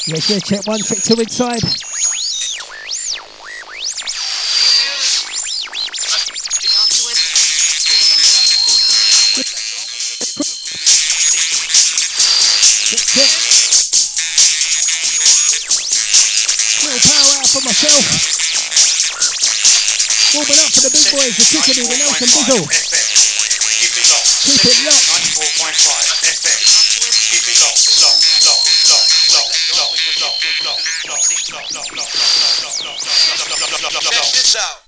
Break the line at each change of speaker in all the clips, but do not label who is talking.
Yes, yeah, check 1, check 2 inside. Check. Little power out for myself. Warming up for the big boys, the Tiffany, the Nelson Bizzle. Keep it locked.
94.5 FM. Keep it locked. Check this out.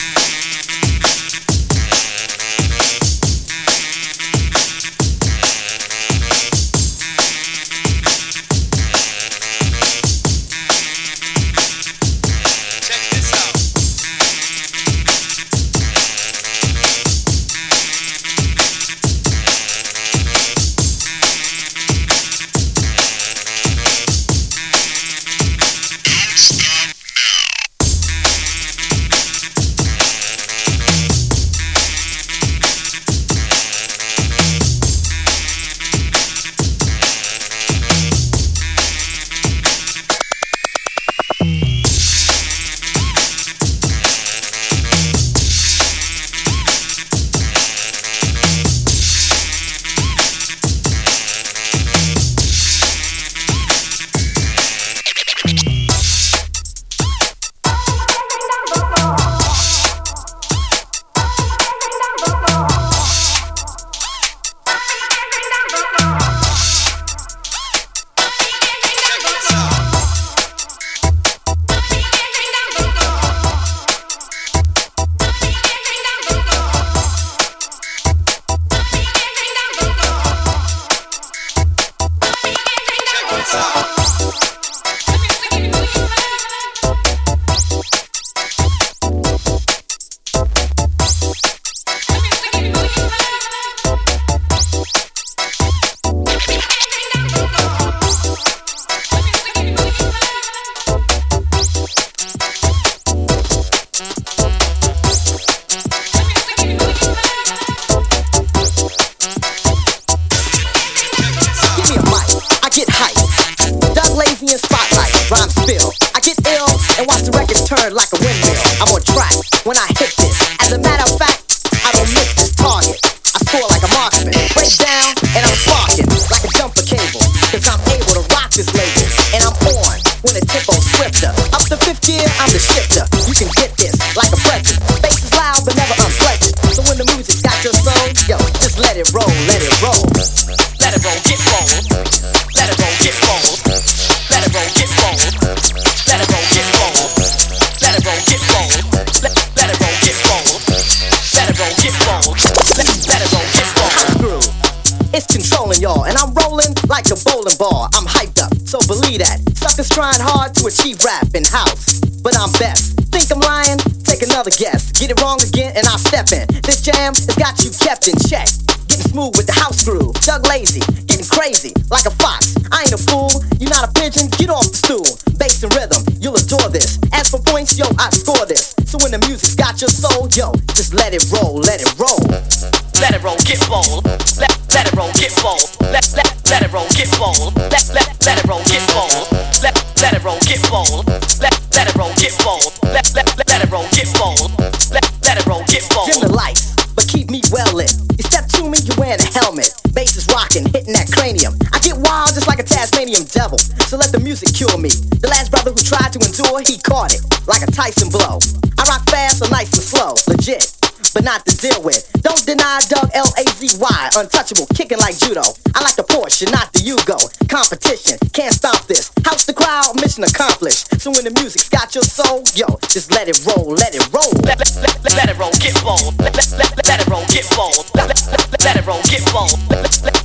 Trying hard to achieve rap in house, but I'm best. Think I'm lying? Take another guess. Get it wrong again and I'll step in. This jam has got you kept in check. Getting smooth with the house groove. Doug Lazy, getting crazy like a fox. I ain't a fool, you're not a pigeon, get off the stool. Bass and rhythm, you'll adore this. As for points, yo, I score this. So when the music's got your soul, yo, just let it roll, let it roll.
Let it roll, get bold. Let it roll, get bold. Let it roll, get bold. Let it roll, get bold. Let it roll, get bold. Let it roll, get bold. Let it roll, get bold. Let it roll, get bold.
Dim the lights, but keep me well lit. You step to me, you're wearing a helmet. Bass is rocking, hitting that cranium. I get wild just like a Tasmanian devil. So let the music cure me. The last brother who tried to endure, he caught it like a Tyson blow. I rock fast or nice and slow, legit, but not to deal with. Don't deny Doug Lazy, untouchable, kicking like judo. I like the Porsche, not the Yugo. Competition, can't stop this. House the crowd, mission accomplished. So when the music's got your soul, yo, just let it roll, let it roll.
Let it roll, get bold. Let it roll, get bold. Let it roll, get bold. Let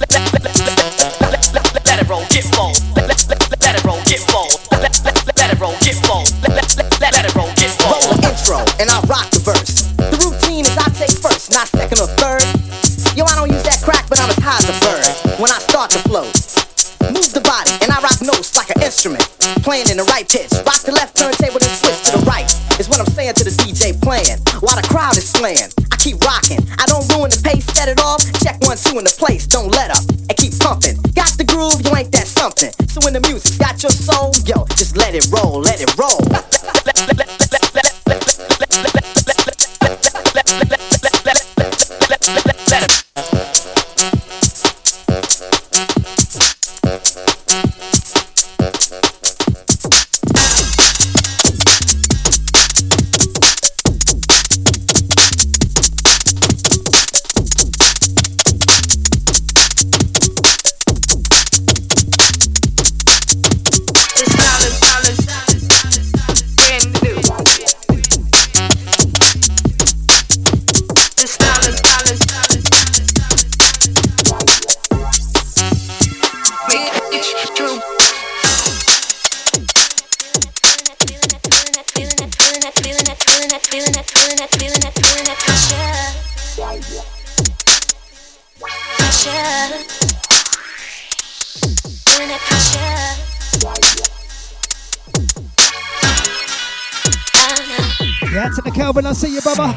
it roll, get bold. Let it roll, get bold. Let it roll, get bold. Let it roll, get bold.
Roll the intro, and I rock the verse. The routine is I take first, not second or third. Yo, I don't use that crack, but I'm as high as a bird. When I start to flow, move the body, and I rock notes like an instrument. Playing in the right pitch, rock the left turntable, then switch to the right. Is what I'm saying to the DJ playing, while the crowd is slaying. I keep rocking, I don't ruin the pace, set it off. Check 1, 2 in the place, don't let up, and keep pumping. Got the groove, you ain't that something. So when the music got your soul, Yo, just let it roll, let it roll.
Yeah, to the Kelvin, I see you, brother.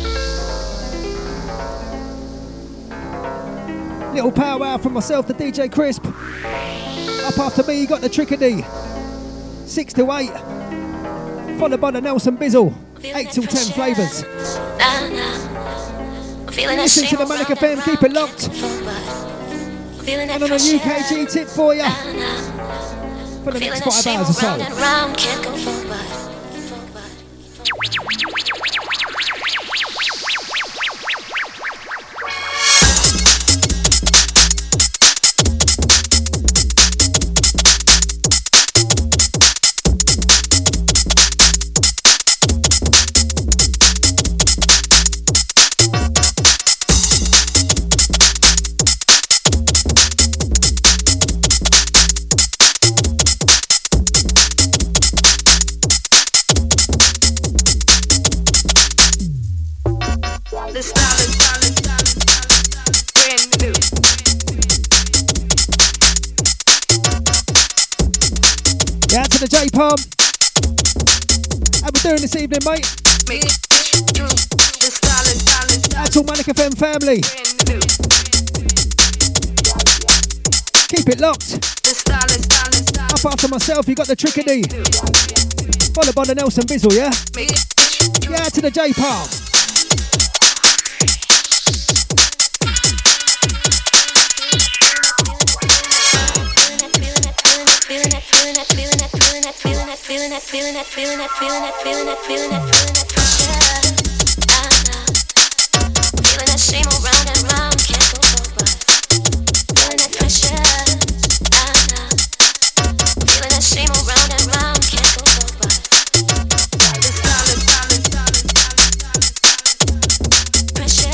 Little powwow from myself to DJ Crisp. Up after me, you got the Trickady. 6 to 8. Followed by the Nelson Bizzle. 8 till 10 flavours. Listen to the Manic FM, keep it locked. And on a UKG tip for you for the next 5 hours or so. Yeah, to the J Palm. How we doing this evening, mate? That's all Manic FM family. Keep it locked. Up after myself, you got the Trickady. Followed by the Nelson Bizzle, yeah? Yeah, to the J Palm.
Feeling that same old round and round, can't go forward. Feeling that pressure, feeling that same old round and round, can't go forward. Pressure,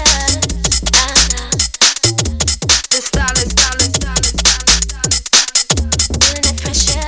feeling that pressure.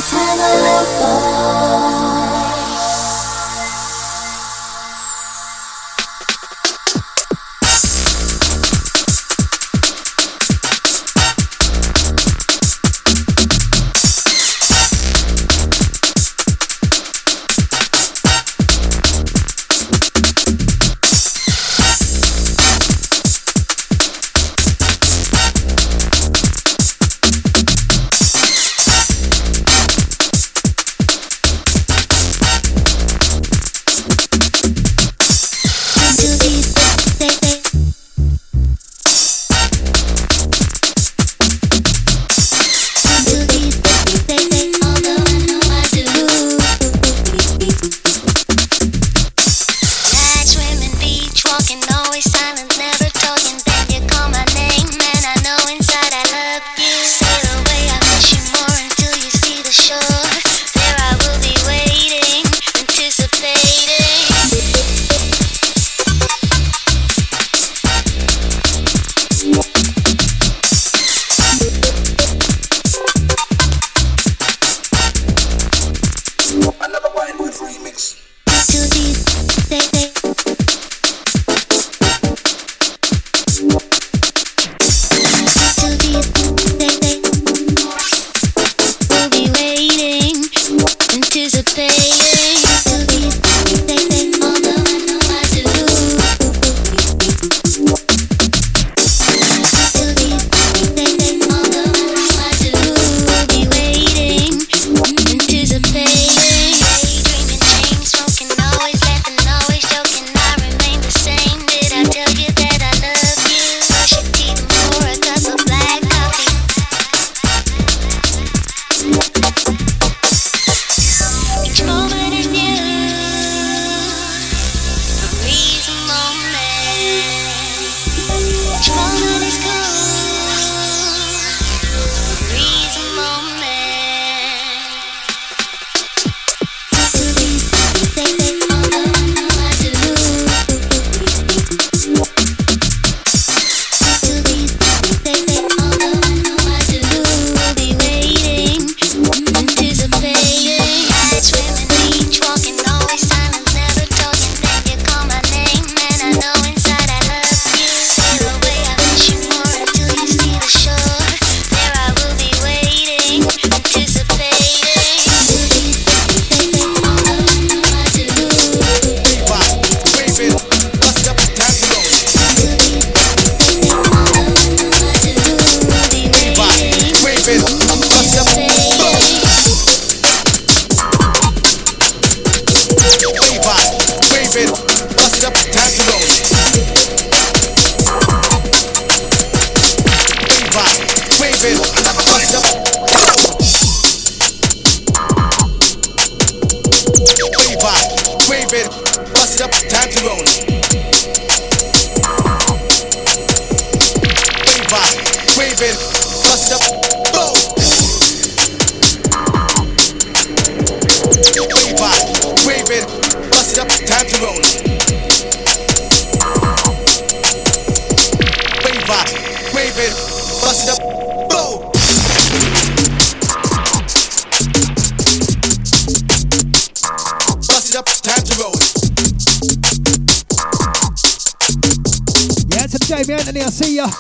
Jamie Anthony, I see ya.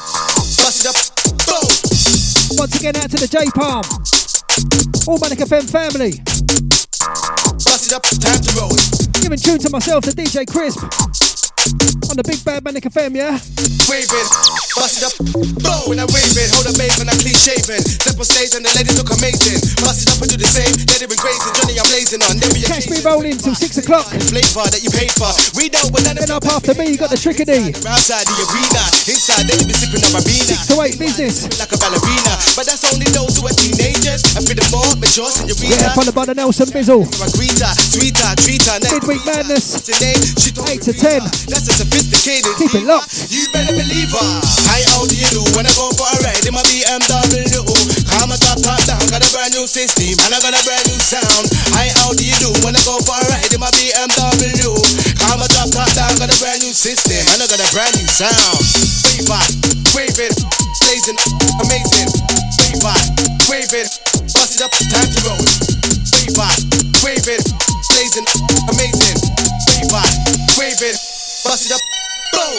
Once again, out to the J Palm. All Manic FM family. Giving tune to myself, the DJ Crisp. On the Big Bad Manic FM, yeah?
Waving, bust it up, blow when I wave it. Hold up, babe, when I clean shaven. Step on stage and the ladies look amazing. Bust it up and do the same, let it been grazing. Johnny, I'm blazing on.
Catch me rolling till 6 o'clock.
Flavor that you paid for. We know what that.
Then up after me, you got the Trickady.
Outside the arena, inside they be sipping up a beanie.
6 to 8 business.
Like a ballerina, but that's only those who are teenagers. And for the more mature senorita.
Yeah, followed by the Nelson Bizzle.
Sweeter.
Midweek Madness. 8 to 10.
That's a sophisticated.
Keep it locked.
You better believe her. How do you do when I go for a ride in my BMW? Come on, top down, got a brand new system and I got a brand new sound. How do you do when I go for a ride in my BMW? Come on, top down, got a brand new system and I got a brand new sound. Wave it, blazing, amazing. Wave it, bust it up, time to roll. bust it up, go.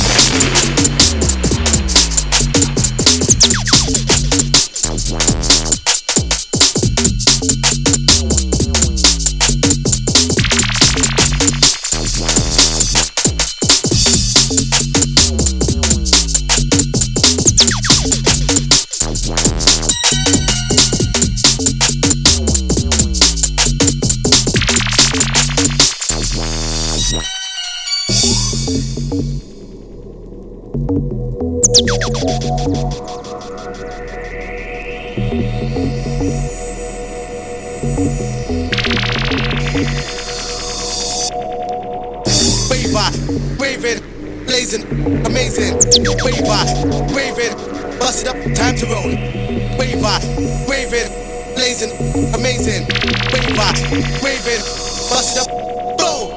Raving, blazing, amazing. Waver, raving, bust it up, time to roll. Waver, raving, blazing, amazing. Waver, raving, bust it up, go.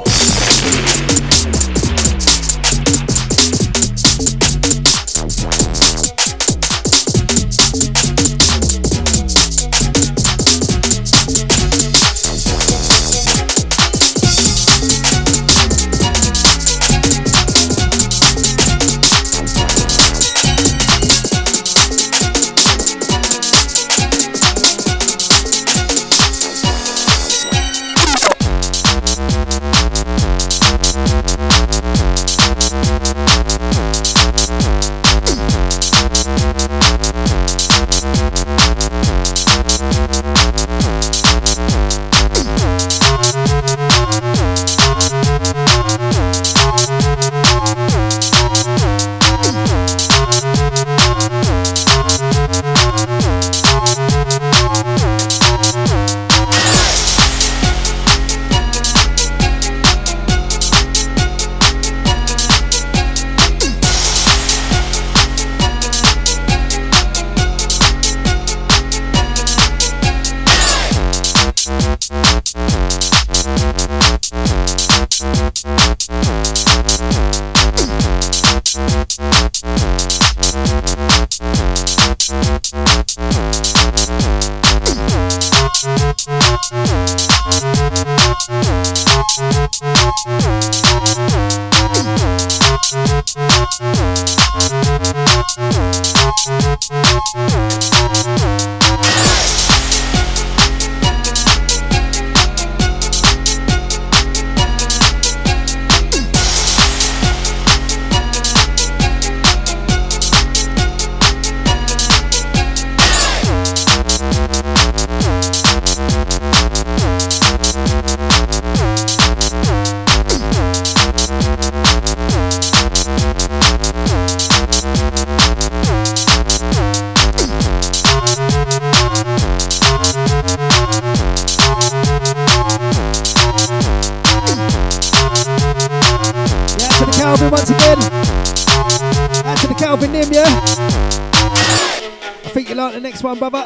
Once again, out to the Calvin Nim, yeah? I think you like the next one, brother.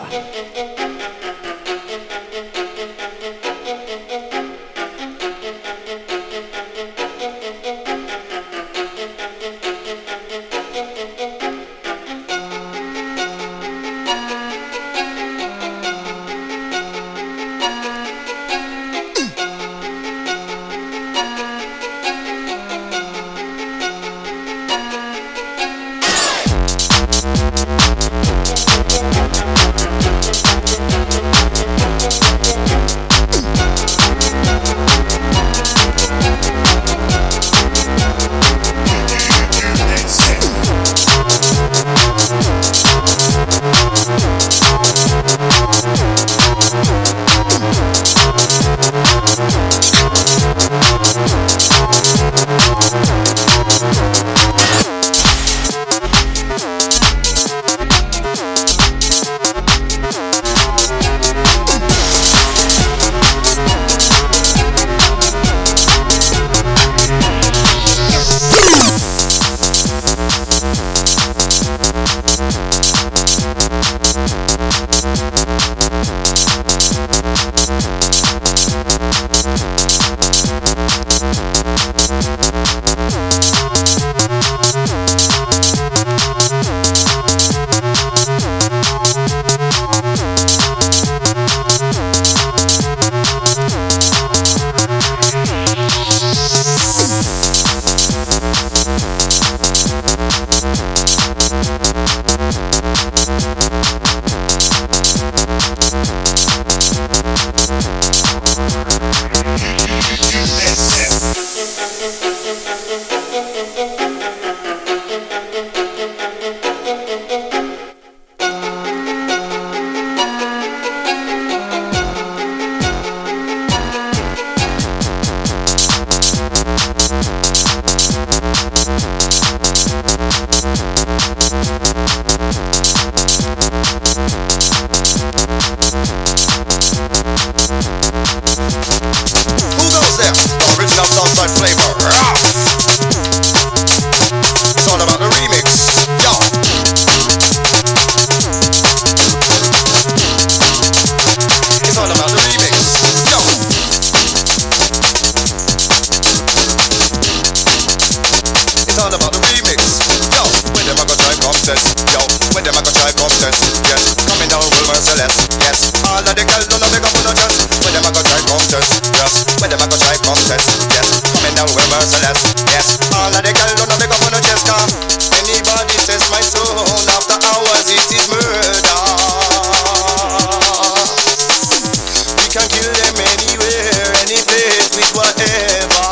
forever.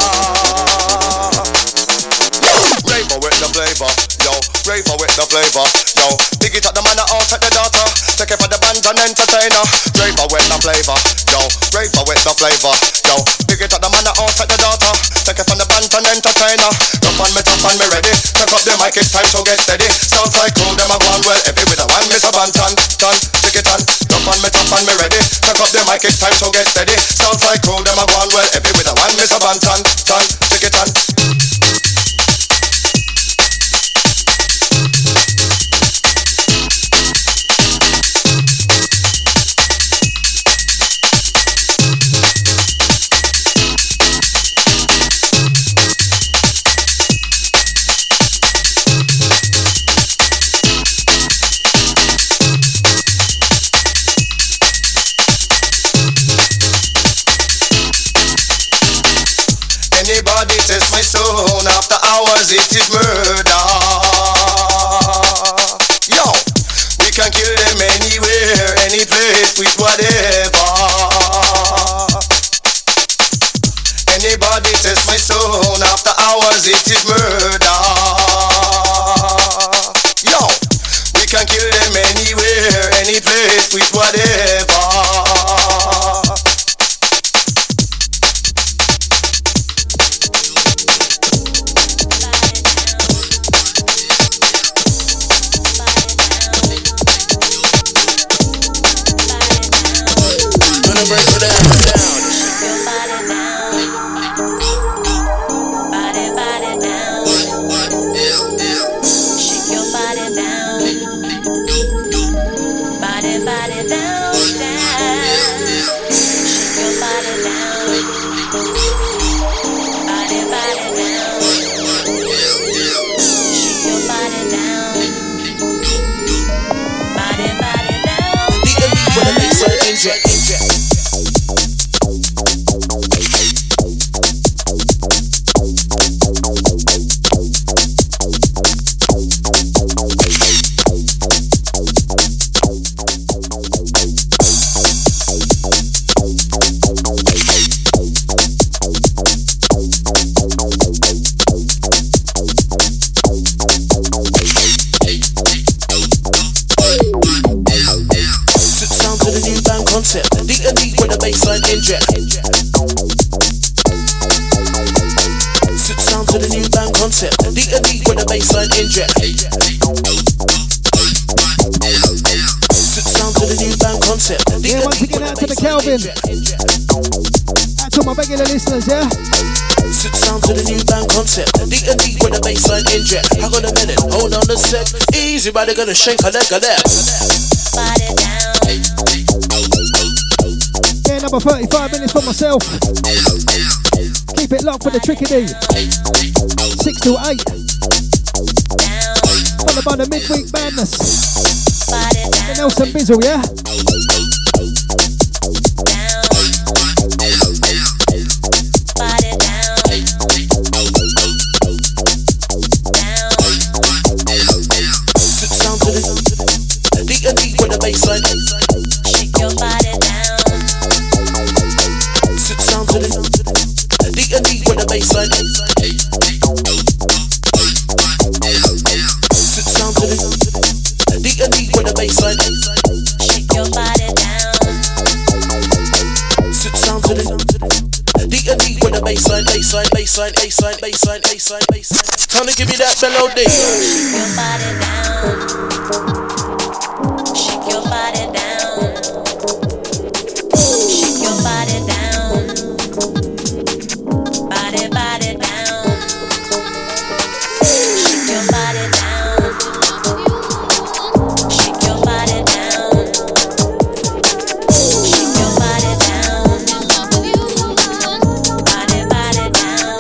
Raver with the flavor, yo. Raver with the flavor, yo. Dig it at the man out at the daughter. Take it for the band and entertainer. Raver with the flavor, yo. Raver with the flavor, yo. Dig it at the man out at the daughter. Take it from the band and entertainer. Rough on me, tough on me, ready. Pick up the mic, it's time to get steady. Sounds like cool, them a gone well. Every with a one, Mr. Bantan, tan, stick it on. Rough on me, tough on me, ready. Pick up the mic, it's time to get steady. Sounds like cool, them a gone well. Every with a one, Mr. Bantan, tan, stick it on. Anybody test my soul, after hours it is murder. Yo, we can kill them anywhere, any place, with whatever. Anybody test my soul, after hours it is murder. Yo, we can kill them anywhere, any place, with whatever.
Kelvin. Out to my regular listeners, yeah?
Sit sound to the new band concept. D&D with a bassline inject. I got a minute, hold on a sec. Easy, but they're gonna shake a leg a left.
Yeah, number 35 minutes for myself. Keep it locked for the Trickity. 6 to 8. Followed by the midweek madness. The Nelson Bizzle, yeah?
D&D with a bassline.
Shake your body down.
Sit sound to the D&D with a bassline. Sit sound to the D&D with a bassline.
Shake your body down.
Sit sound to the D&D with a bassline, bassline, bassline, bassline, bassline, bassline, bassline. Time to give me that melody.
Shake your body down. Shake your body down. Shake your body down. Body, body down. Shake your body down. Shake your body down. Shake your body down. Body, body down.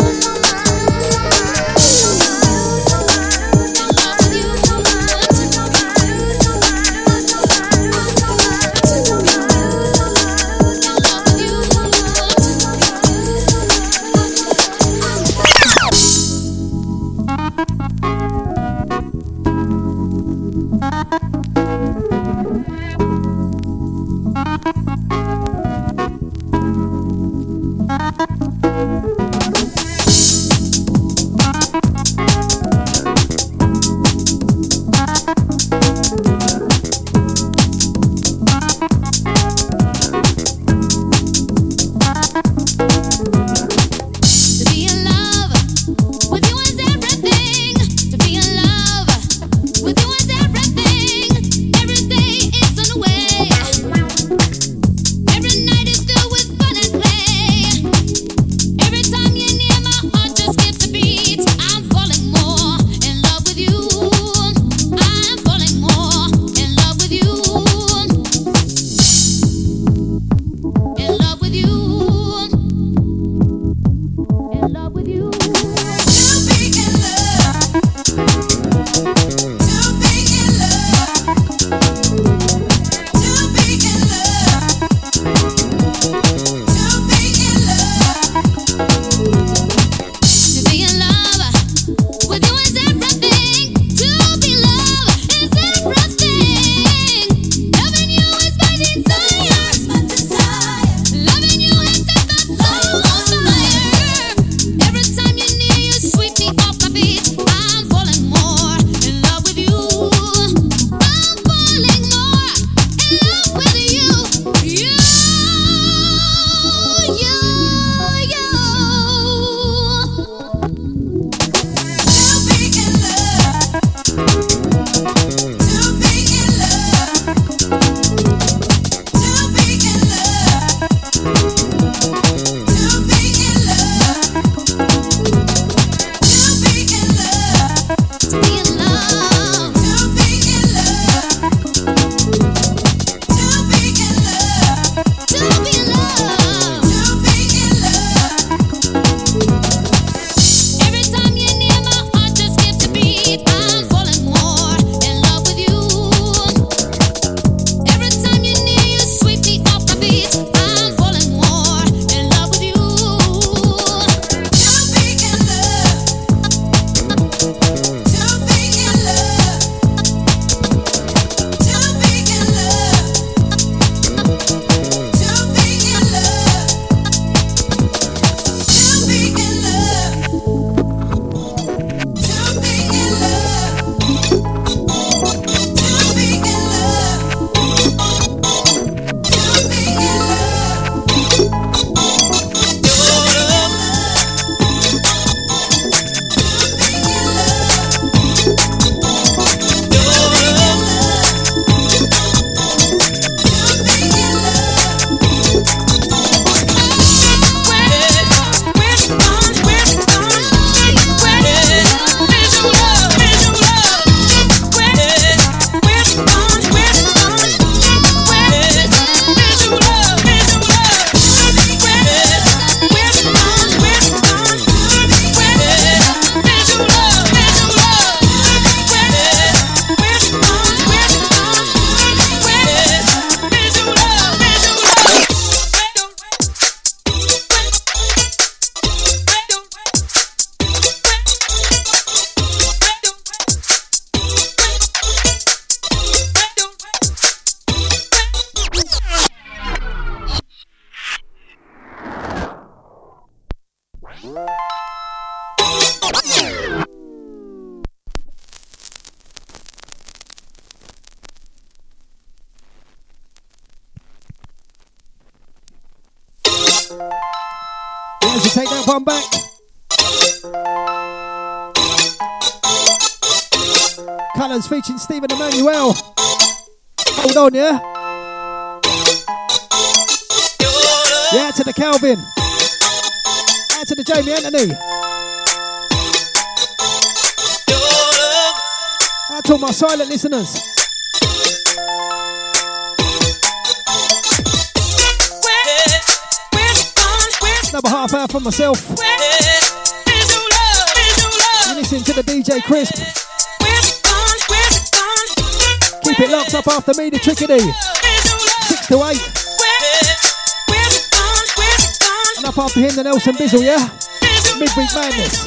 Yeah, so take that one back. Colours featuring Stephen Emmanuel. Hold on, yeah? Yeah, out to the Calvin. Out to the Jamie Anthony. Out to all my silent listeners. Another half hour for myself. You're listening to the DJ Crisp. Keep it locked up after me, the Trickity. 6 to 8. And up after him, the Nelson Bizzle, yeah? Midweek Madness.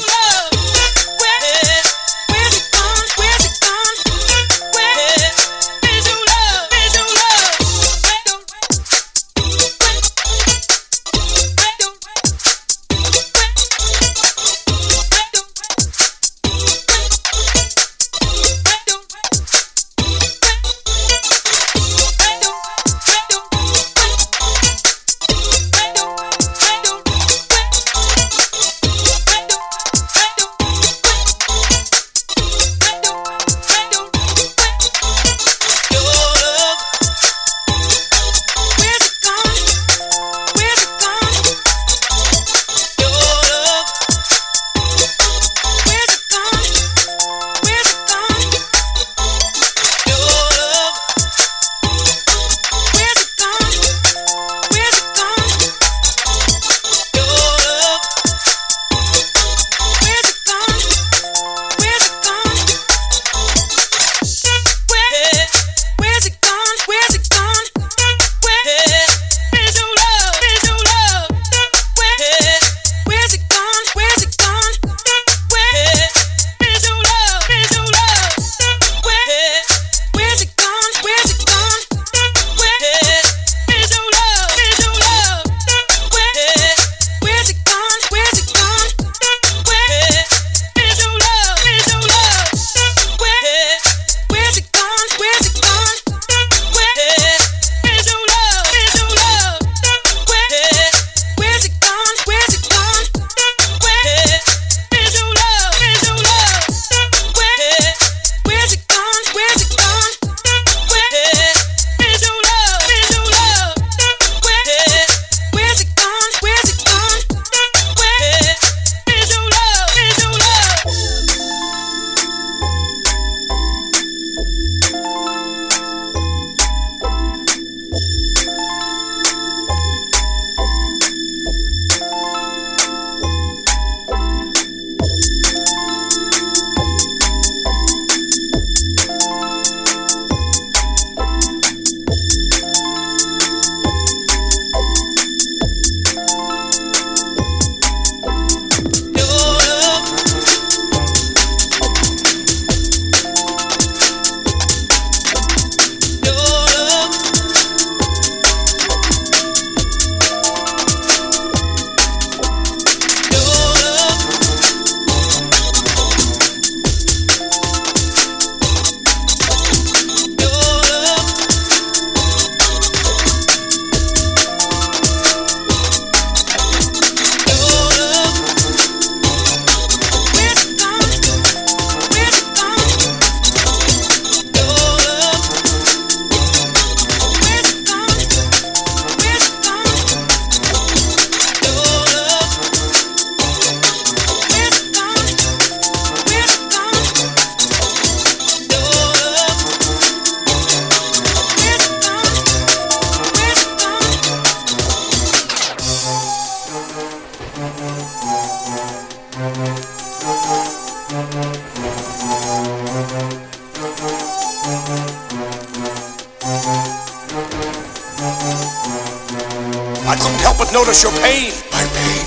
I couldn't help but notice your pain. My pain.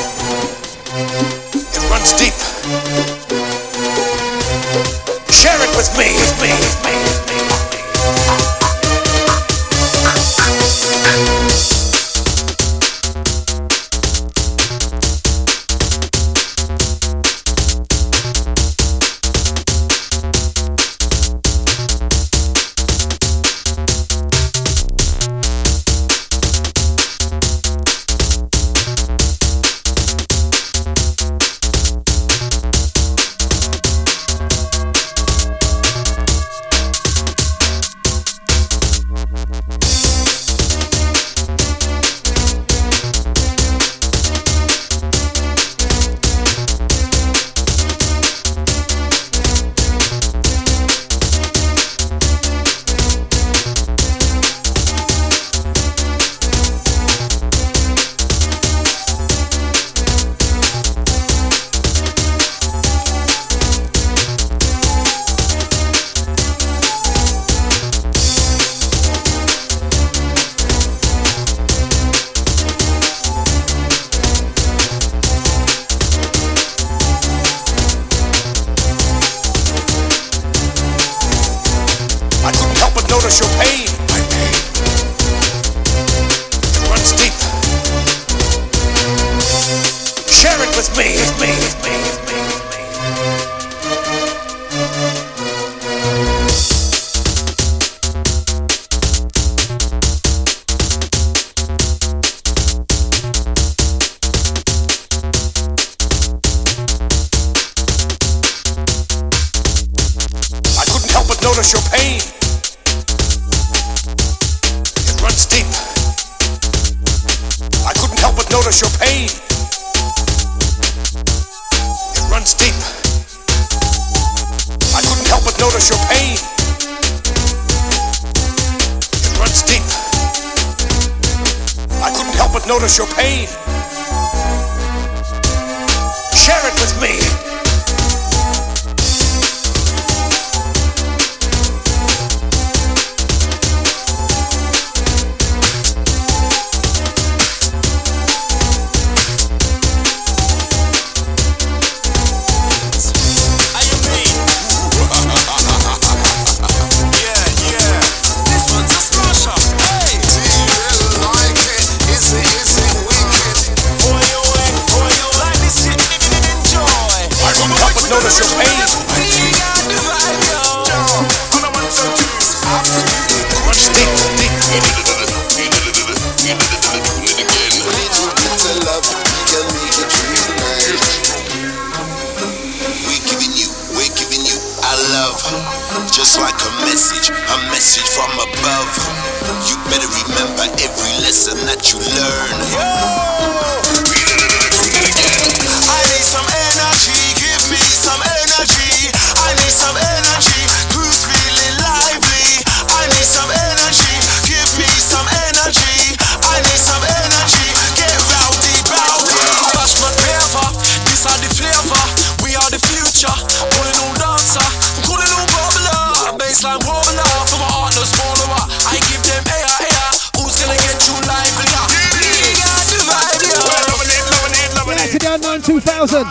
It runs deep. Share it with me. notice your pain. My pain. It runs deep. Share it with me. Notice your pain. It runs deep. I couldn't help but notice your pain. It runs deep. I couldn't help but notice your pain. It runs deep. I couldn't help but notice your pain. Share it with me. Notice your pain. Runs deep, deep.
We're giving you our love, just like a message from above. You better remember every lesson that you learn. I need some energy, give me some energy. I need some energy, who's feeling lively? I need some energy, give me some energy. I need some energy, get rowdy, rowdy. Bash my paper, this are the flavor. We are the future, calling all dancer, calling all bubbler. Baseline roller, from my heart no smaller. I give them air, who's gonna get you lively? We got the vibe, yo.
To down 9-2000.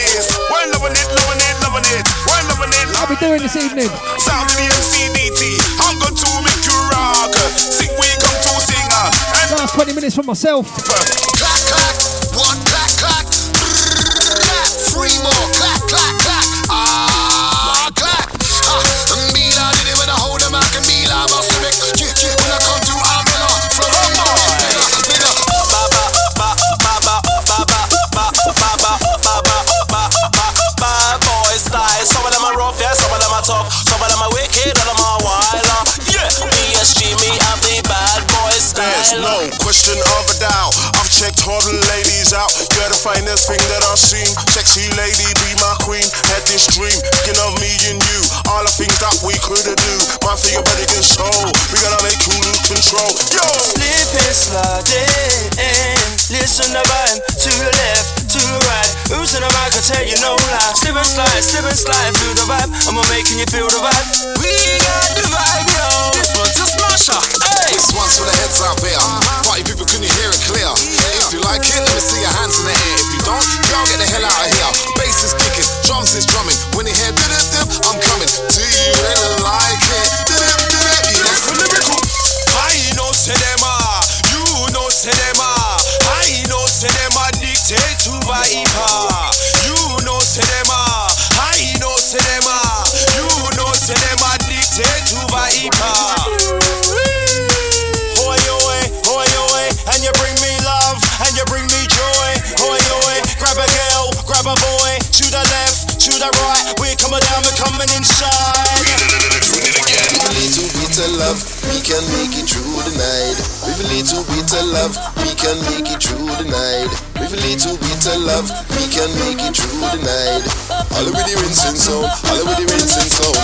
I'll be doing this evening.
Sound of the MCDT. I'm going to make you rock. Sing, we come to sing.
Last 20 minutes for myself.
Clack, clack. One clack, clack. Three more. Clack, clack, clack. Ah, clack. Mila did it when I hold the mic and Mila boss to make. When I come to Amina. From boy style. Some of them are rough, yeah, some of them are tough. Some of them are wicked, all of them are wild. Yeah, BSG, me have the bad boy style. There's no question of a doubt. I've checked all the ladies out. You're the finest thing that I've seen. Sexy lady, be my queen. Had this dream, thinking of me and you. All the things that we could do. My figure better can show. We gotta make you lose control. Yo! Slip and slide in. Listen to vibe. To the left, to the right. Who's in the mic? I tell you no lie. Slip and slide through the vibe. I'm making you feel the vibe. We got the vibe, yo. This one's just Marsha. Hey. This one's for the heads out there. Party people, can you hear it clear? If you like it, let me see your hands in the air. If you don't, y'all get the hell out of here. Bass is kicking, drums is drumming. When you hear dip, I'm coming. Do you really like it? Dip, yes, lyrical. I know cinema, you know cinema. I know cinema dictate to vibe. You know cinema, I know cinema. You know cinema dictate to vibe. And you bring me love, and you bring me joy. Grab a girl, grab a boy. To the left, to the right. We're coming down, we're coming inside. With a little bit of love, we can make it through the night. With a little bit of love, we can make it through the night. With a little bit of love, we can make it through the night. All with the rinsing sound, all with the rinsing sound.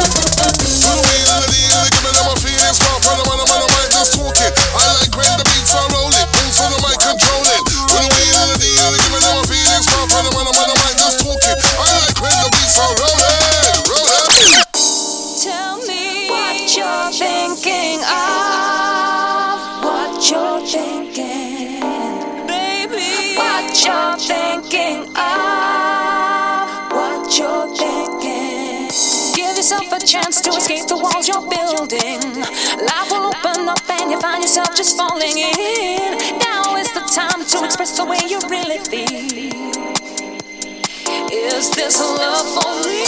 I like when the beats are rolling, who's on the mic controlling. When the wheel of the deal, giving them a feeling small. When the mic just talking, I like when the beats are rolling.
Tell me what you're thinking of, what you're thinking, baby. What you're thinking of, what you're thinking. Give yourself a
chance to escape the walls you're building. Life will open up and you find yourself just falling in. Now is the time to express the way you really feel. Is this love for me?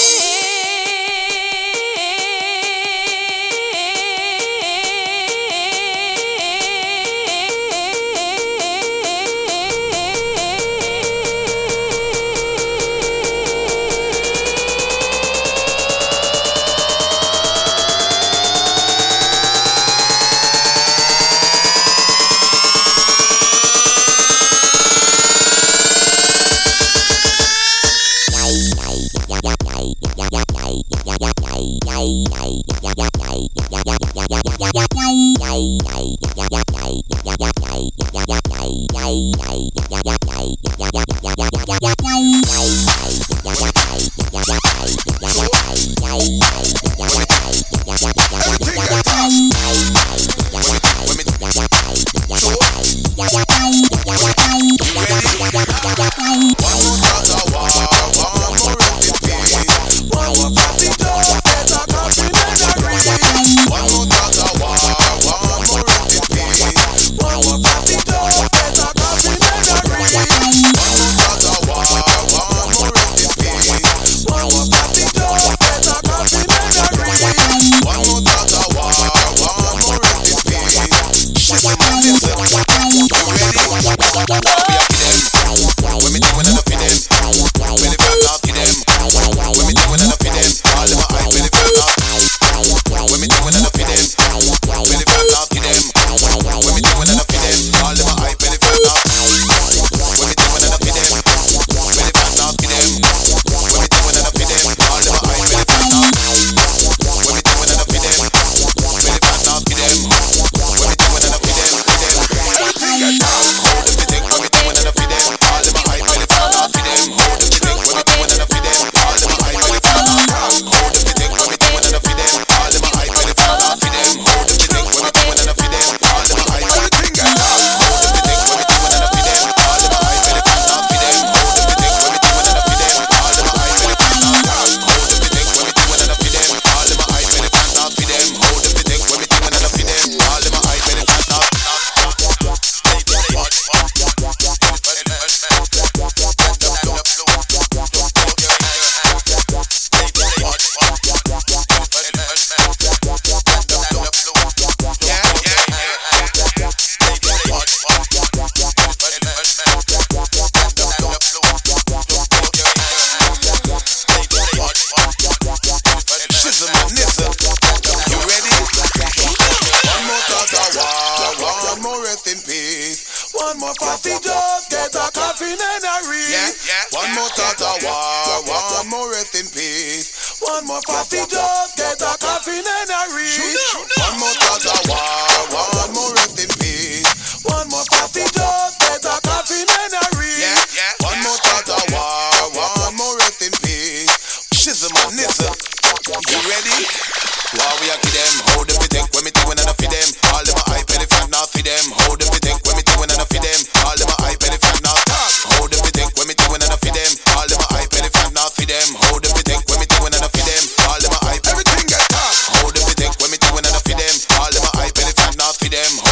Them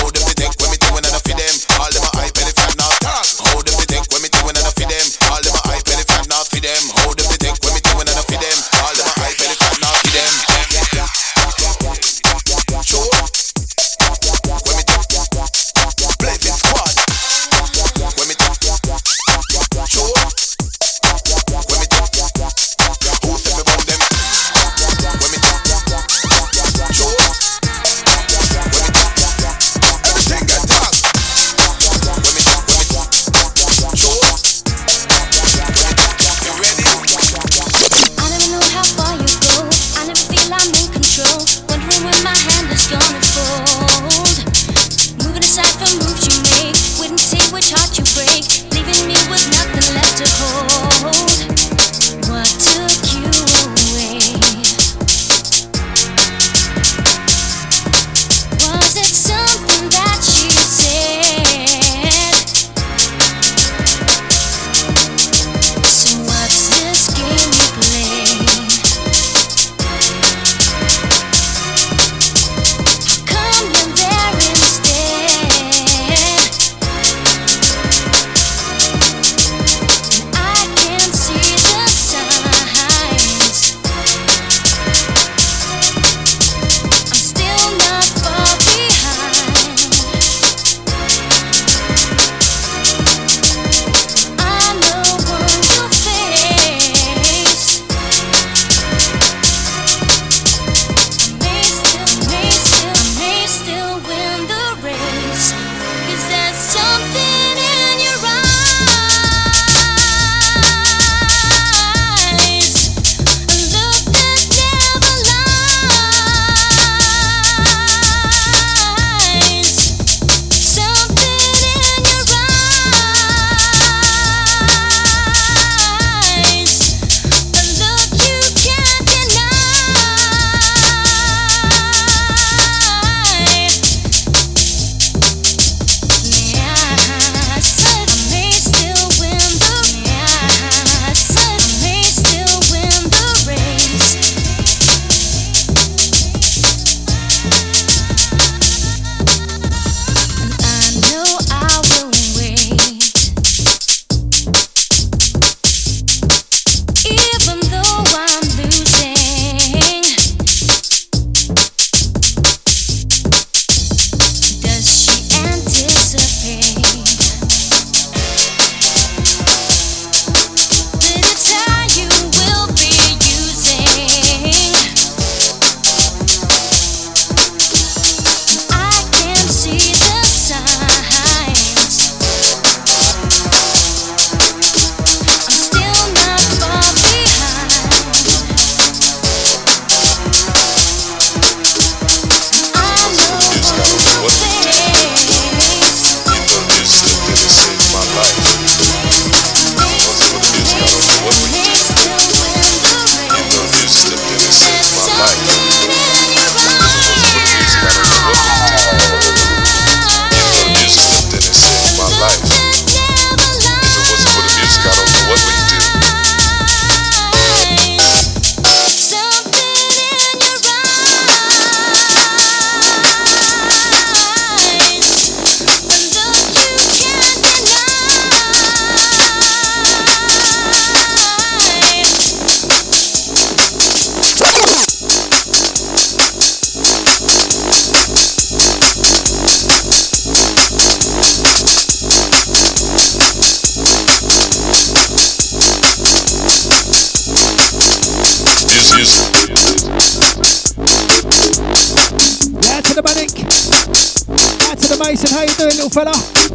Mason, how you doing, little fella?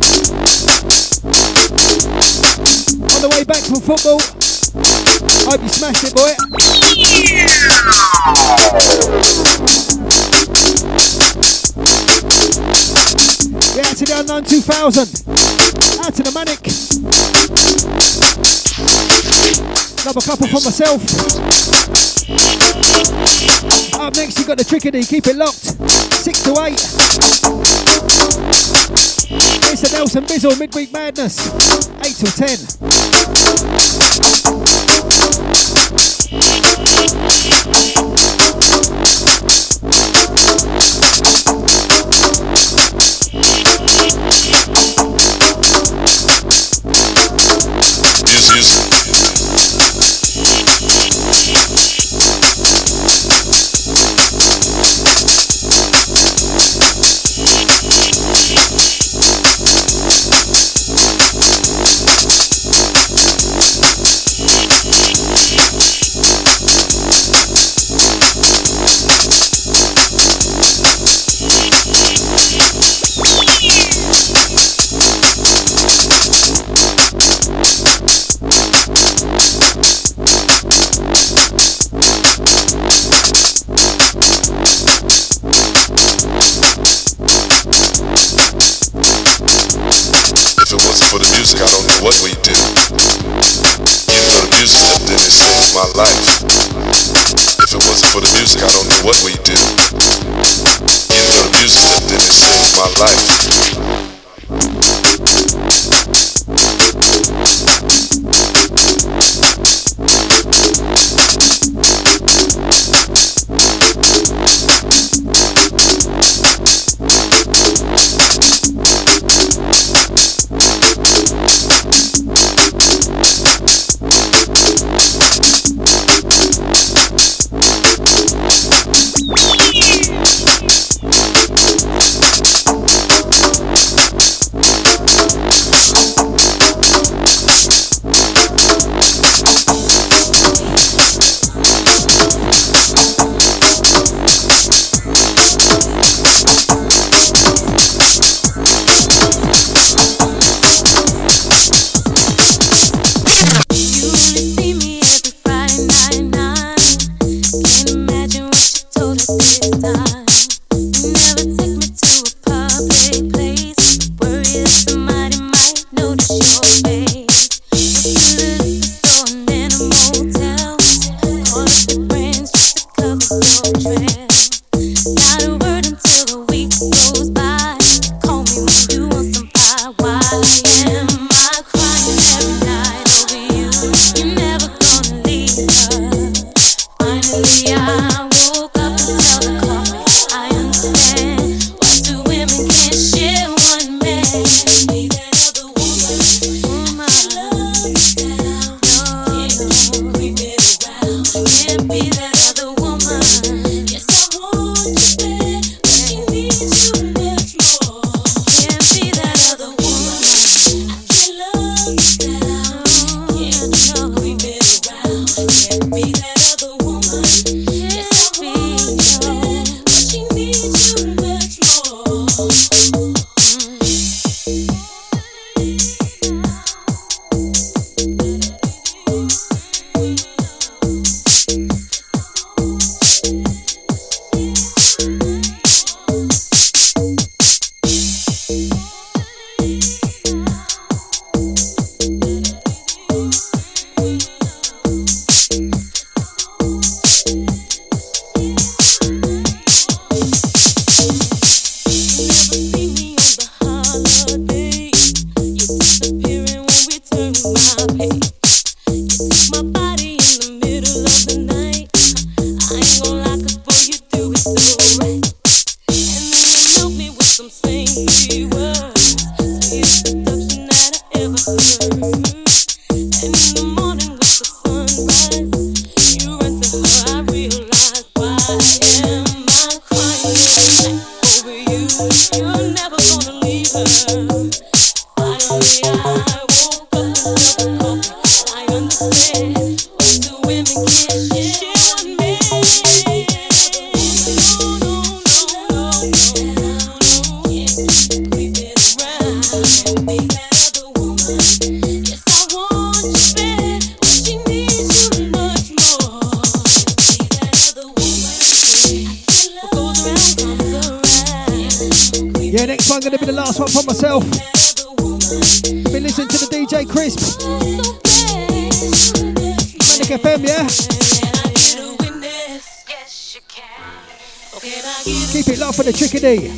On the way back from football. Hope you smashed it, boy. Yeah, to the Unknown 2000. Out to the Manic. Another couple for myself. Up next, you got the Trickady. Keep it locked. 6 to 8. It's the Nelson Bizzle Midweek Madness. 8 till 10. This one gonna be the last one for myself. Been listening to the DJ Crisp. Manic FM, yeah? Keep it locked for the Trickady.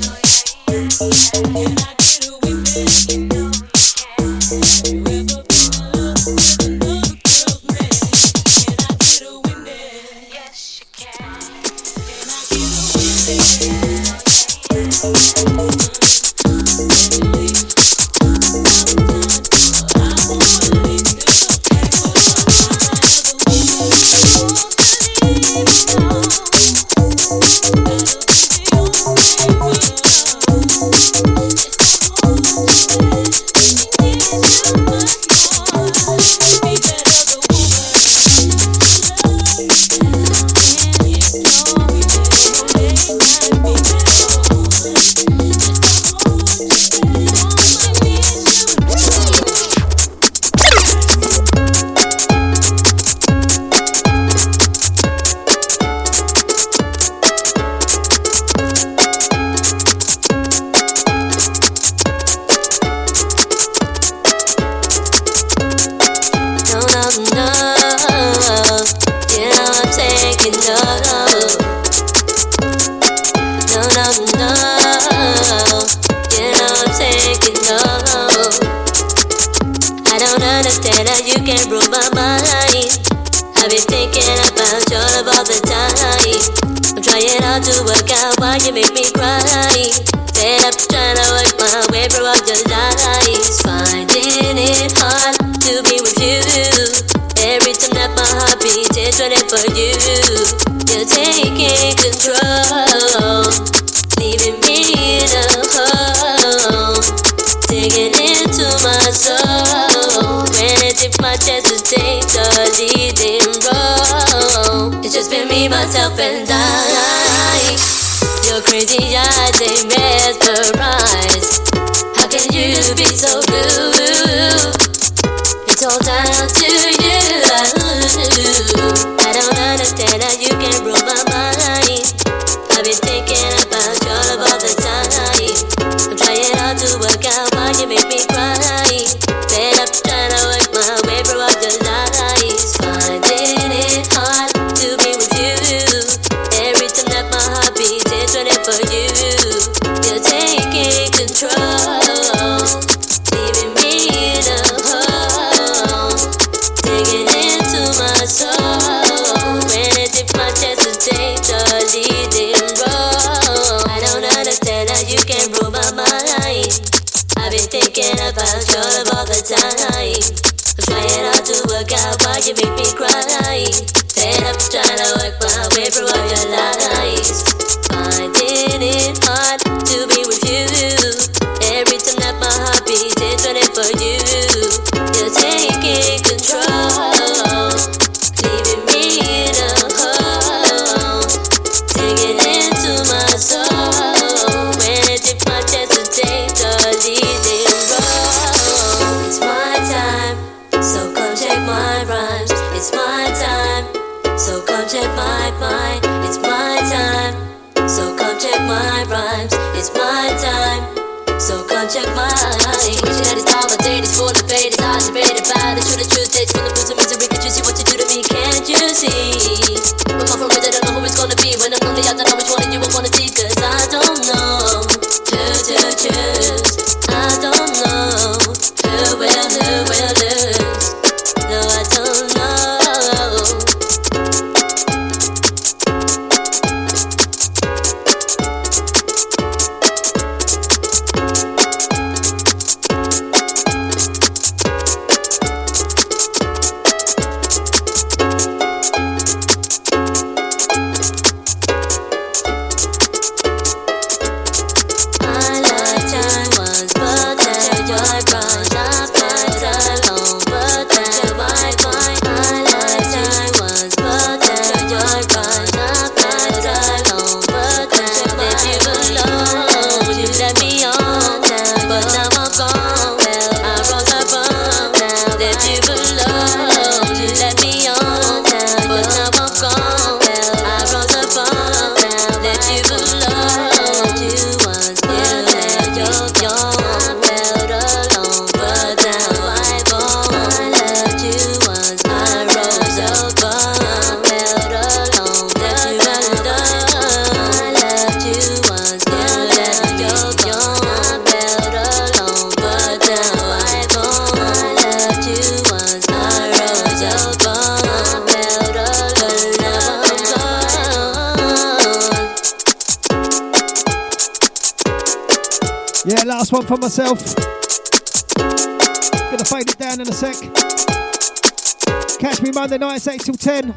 last one for myself. Gonna fade it down in a sec. Catch me Monday nights 8 till 10.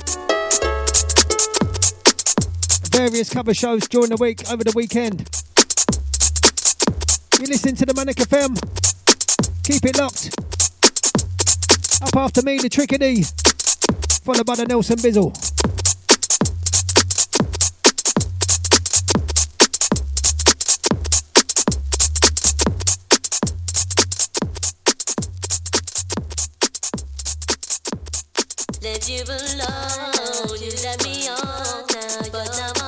Various cover shows during the week, over the weekend. You listen to the Manic FM. Keep it locked. Up after me, the Trickady. Followed by the Nelson Bizzle.
Let you alone, you let me on now, but now